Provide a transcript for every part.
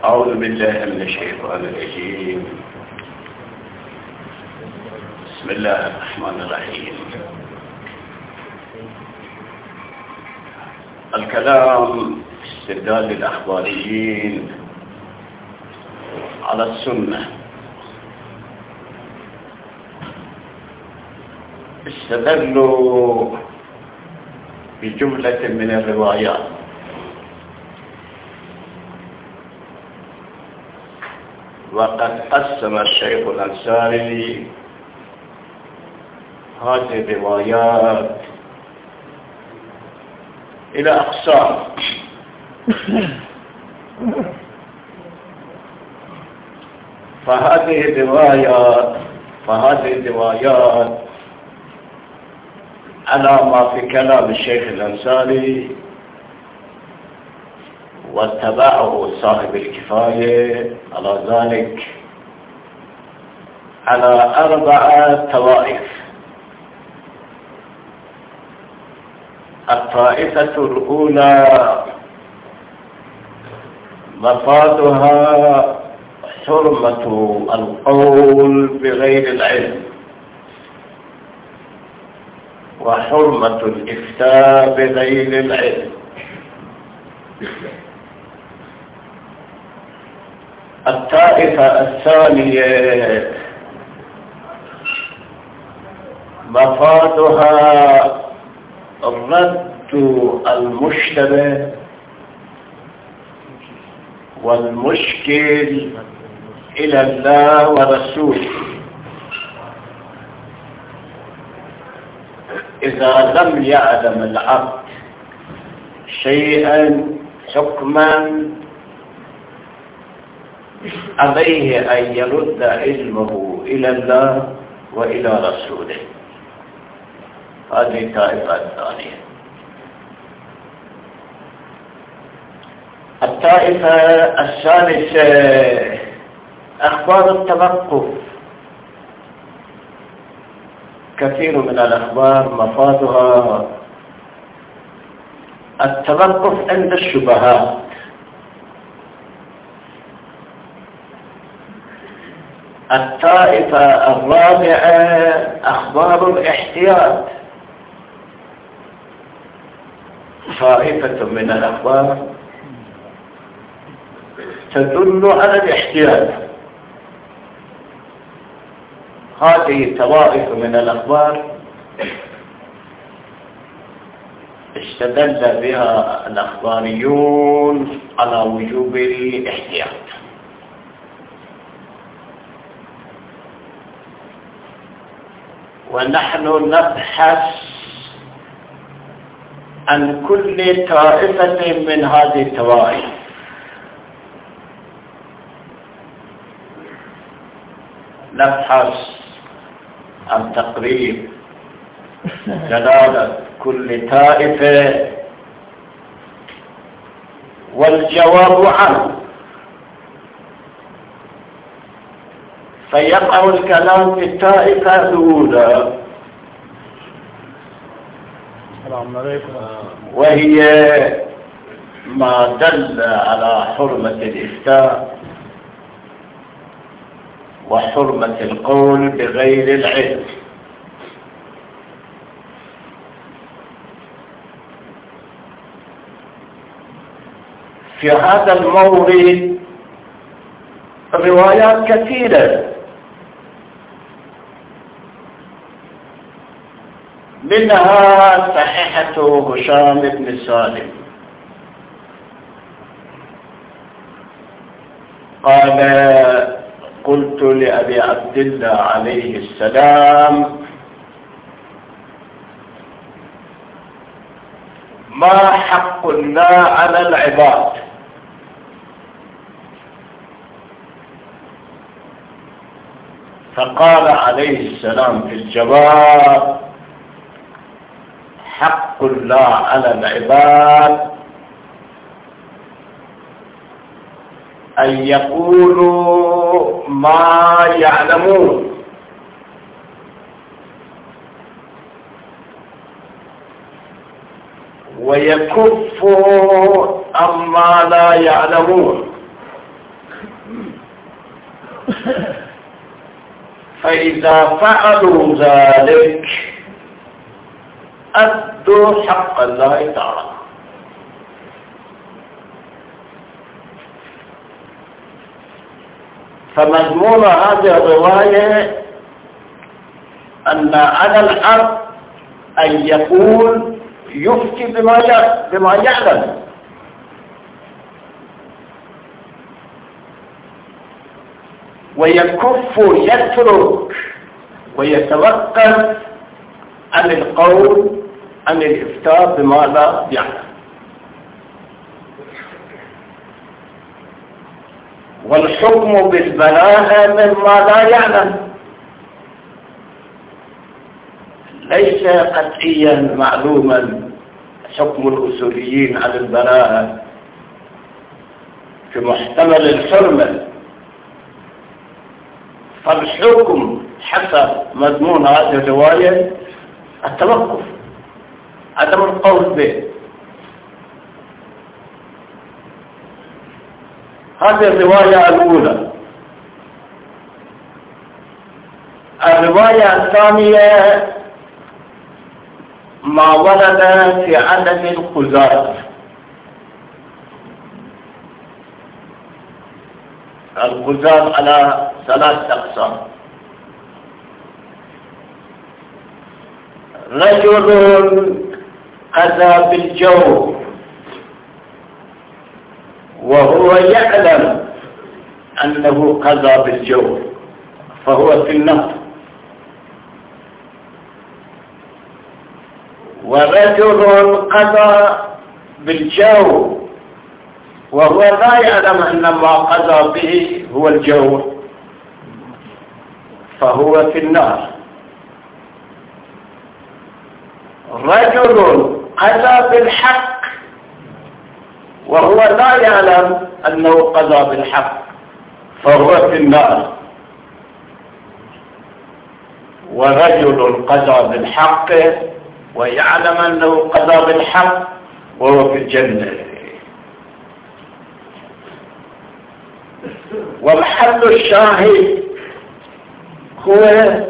أعوذ بالله من الشيطان الرجيم. بسم الله الرحمن الرحيم. الكلام استدلال الأخباريين على السنة. استدلوا بجملة من الروايات وقد قسم الشيخ الأنصاري هذه الروايات إلى أقسام. فهذه الروايات على ما في كلام الشيخ الأنصاري واتبعه صاحب الكفاية على ذلك على 4 طوائف. الطائفة الأولى مفادها حرمة القول بغير العلم وحرمة الإفتاء بغير العلم. الطائفة الثانية مفادها رد المشتبه والمشكل إلى الله ورسوله إذا لم يعلم العبد شيئا حكما عليه أن يرد علمه إلى الله وإلى رسوله. هذه الطائفة الثانية. الطائفة الثالثة أخبار التوقف. كثير من الأخبار مفادها التوقف عند الشبهات. الطائفة الرابعة أخبار الاحتياط. طائفة من الأخبار تدل على الاحتياط. هذه طوائف من الأخبار استدل بها الأخباريون على وجوب الاحتياط. ونحن نبحث عن كل طائفة من هذه الطوائف. نبحث عن تقريب دلالة كل طائفة والجواب عنه. فيقع الكلام في الطائفة الأولى وهي ما دل على حرمة الإفتاء وحرمة القول بغير العلم. في هذا المورد روايات كثيرة، منها صحيحة هشام بن سالم قال: قلت لأبي عبد الله عليه السلام: ما حق الله على العباد؟ فقال عليه السلام في الجواب: حق الله على العباد أن يقولوا ما يعلمون ويكفوا عما لا يعلمون فإذا فعلوا ذلك أدوا حق الله تعالى. فمضمون هذه الرواية أن على العبد أن يقول يفتي بما يعلم، ويكف يترك ويتوقف عن القول عن الإفتاء بما لا يعلم. والحكم بالبلاغة مما لا يعلم ليس قطعيا معلوما. حكم الأصوليين على البلاغة في محتمل الحرمة، فالحكم حسب مضمون هذه الرواية التوقف، عدم القول به. هذه الرواية الأولى. الرواية الثانية ما ورد في عدد القضاة. القضاة على 3 أقسام: رجل قضى بالجور وهو يعلم أنه قضى بالجور فهو في النار، ورجل قضى بالجور وهو لا يعلم أن ما قضى به هو الجور فهو في النار. رجل قضى بالحق وهو لا يعلم أنه قضى بالحق فهو في النار. ورجل قضى بالحق ويعلم أنه قضى بالحق وهو في الجنة. ومحل الشاهد هو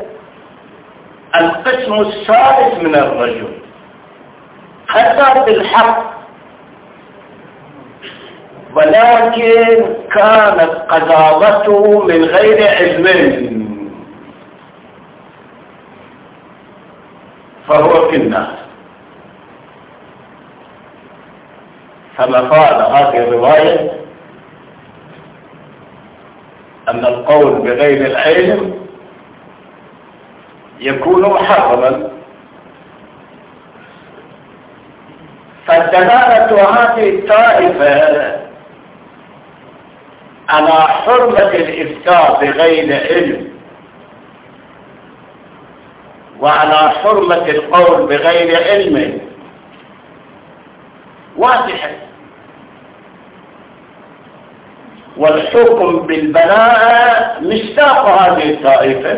القسم الثالث من الرجل، قضى بالحق ولكن كانت قضاوته من غير علم فهو في النار. فمفاد هذه الرواية أن القول بغير العلم يكون محرما. فالدلالة هذه الطائفة على حرمة الإفتاء بغير علم وعلى حرمة القول بغير علم واضحة. والحكم بالبراءة مصداق هذه الطائفة،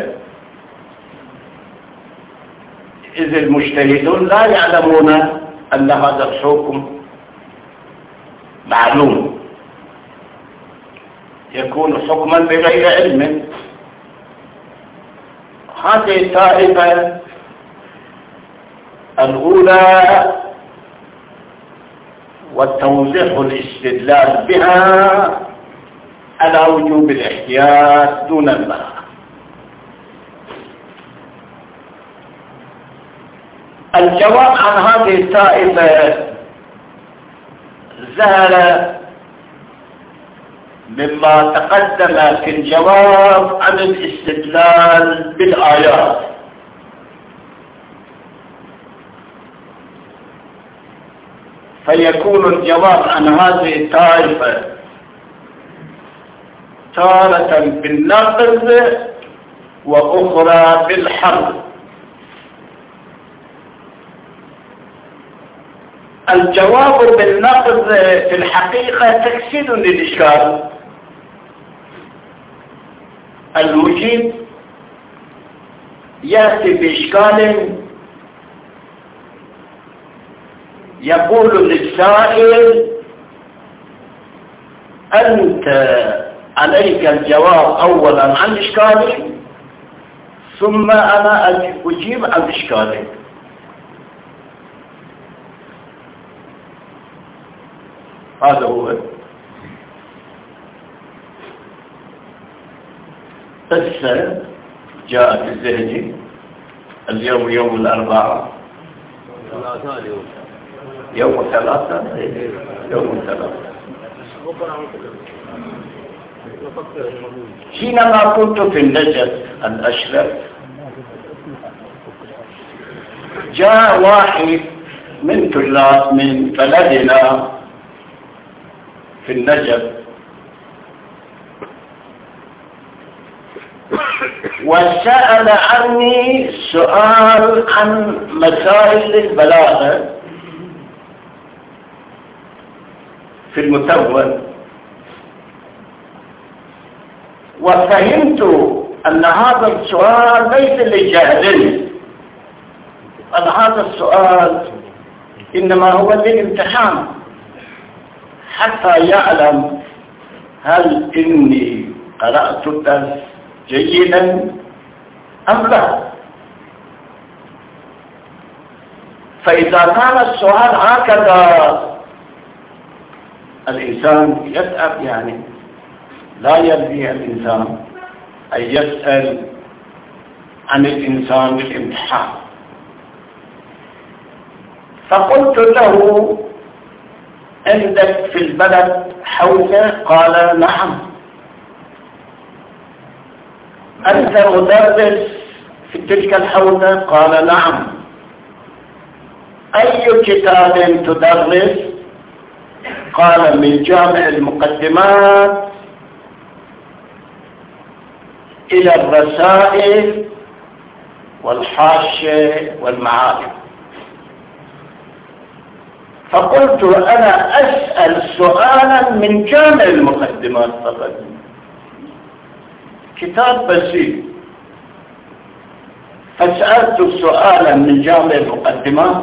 إذ المجتهدون لا يعلمون أن هذا الحكم معلوم، يكون حكما بغير علم. هذه الطائفة الأولى والتوضيح الاستدلال بها على وجوب الاحتياط دون البراءة. الجواب عن هذه الطائفة ظهر مما تقدم في الجواب عن الاستدلال بالآيات. فيكون الجواب عن هذه الطائفة تارة بالنقض وأخرى بالحمد. الجواب بالنقض في الحقيقة تجسيد للإشكال. المجيب يأتي بإشكال يقول للسائل: أنت عليك الجواب أولا عن إشكالي ثم أنا أجيب عن إشكالك. هذا هو. قصة جاءت الذهني اليوم يوم الأربعاء، يوم ثلاثة، يوم ثلاثة. حينما كنت في النجف الأشرف جاء واحد من طلاب من بلدنا في النجف وسأل عني سؤال عن مسائل البلاغة في المتون، وفهمت أن هذا السؤال ليس لجهل، بل هذا السؤال إنما هو للامتحان حتى يعلم هل إني قرأت الدرس جيدا أم لا. فإذا كان السؤال هكذا الإنسان يسأل، يعني لا يلزم الإنسان أن يسأل عن الإنسان بالامتحان. فقلت له عندك في البلد حوزة؟ قال نعم. أنت مدرس في تلك الحوزة؟ قال نعم. أي كتاب تدرس؟ قال من جامع المقدمات إلى الرسائل والحاشية والمعارف. فقلت أنا أسأل سؤالا من جامع المقدمات فقط، كتاب بسيط. فسألت سؤالا من جامع المقدمات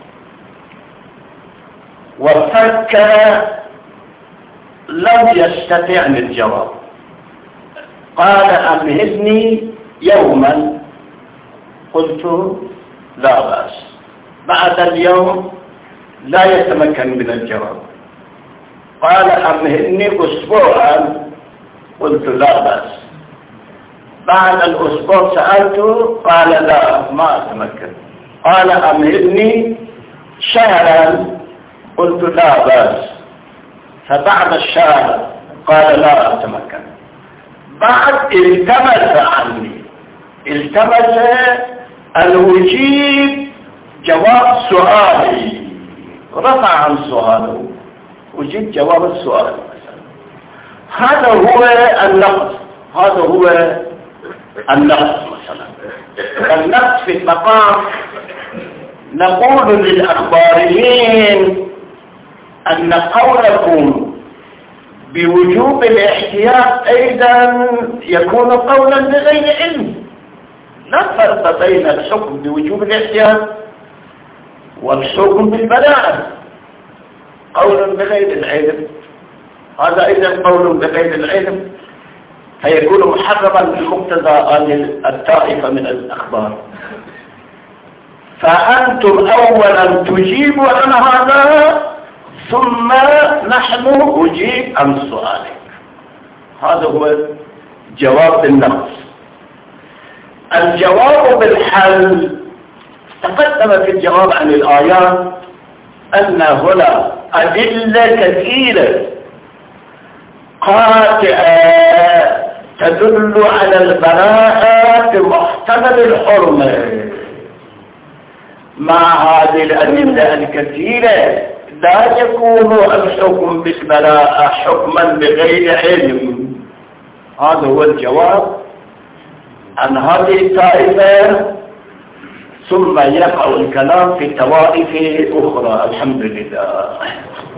وفكر لم يستطع الجواب. قال أمهلني يوما. قلت لا بأس. بعد اليوم لا يتمكن من الجواب. قال أمهلني أسبوعا. قلت لا بأس. بعد الأسبوع سألته قال لا ما أتمكن. قال أمهلني شهرا. قلت لا بأس. فبعد الشهر قال لا أتمكن. بعد التمس عني، التمس أن أجيب جواب سؤالي، رفع عن سؤاله أجيب جواب السؤال مثلا. هذا هو النقد، هذا هو النقد مثلا. النقد في المقام نقول للأخباريين أن قولكم بوجوب الاحتياط أيضا يكون قولا بغير علم. لا فرق بين الحكم بوجوب الاحتياط والحكم بالبلاء. قول بغير العلم هذا أيضا قول بغير العلم، فيكون محرما بمقتضى الطائفة من الأخبار. فأنتم أولا تجيبوا عن هذا ثم نحن أجيب عن سؤالك. هذا هو جواب النقص. الجواب بالحل تقدم في الجواب عن الآيات أن هنا أدلة كثيرة قاطعة تدل على البراءة بمحتمل الحرمة. مع هذه الأدلة الكثيرة لا يكون الحكم بالبراءة حكما بغير علم. هذا هو الجواب عن هذه الطائفة. ثم يقع الكلام في طوائف أخرى. الحمد لله.